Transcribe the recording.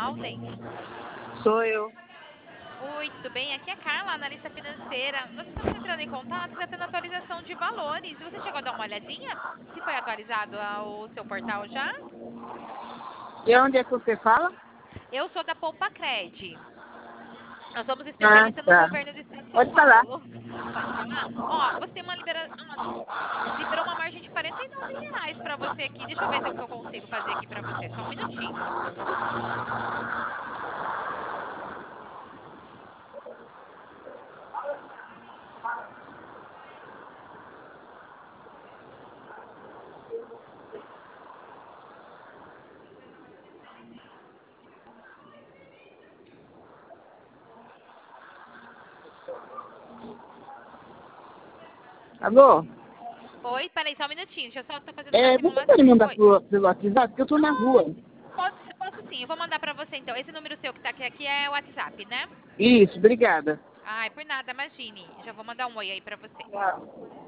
Alden? Sou eu. Oi, tudo bem? Aqui é a Carla, analista financeira. Nós estamos entrando em contato tratando atualização de valores. Você chegou a dar uma olhadinha? Se foi atualizado o seu portal já? E onde é que você fala? Eu sou da Poupa Cred. Nós somos Ah, especialistas no tá. governo do estado de São Pode falar. Paulo. Pode falar? Ó, você tem uma liberou uma margem de R$ 49 para você aqui. Deixa eu ver se o que eu consigo fazer aqui para você. Só um minutinho. Alô? Oi, peraí, só um minutinho. Deixa eu só tô fazendo uma Você pode simulação. mandar Oi. pelo WhatsApp? Porque eu tô na rua. Posso sim, eu vou mandar pra você então. Esse número seu que tá aqui é o WhatsApp, né? Isso, obrigada. Ai, por nada, imagine. Já vou mandar um oi aí pra você. Tchau.